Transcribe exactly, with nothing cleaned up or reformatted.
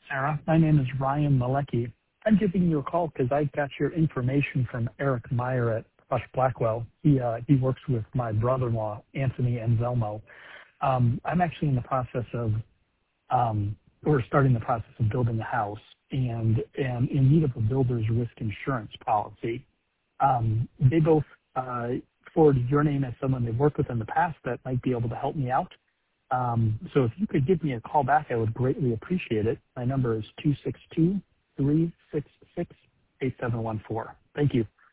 Sarah. My name is Ryan Malecki. I'm giving you a call because I got your information from Eric Meyer at Rush Blackwell. He uh, he works with my brother-in-law, Anthony Anselmo. Um, I'm actually in the process of, um, or starting the process of building a house and am in need of a builder's risk insurance policy. Um, they both uh, forwarded your name as someone they've worked with in the past that might be able to help me out. Um, so if you could give me a call back, I would greatly appreciate it. My number is two six two, three six six, eight seven one four. Thank you.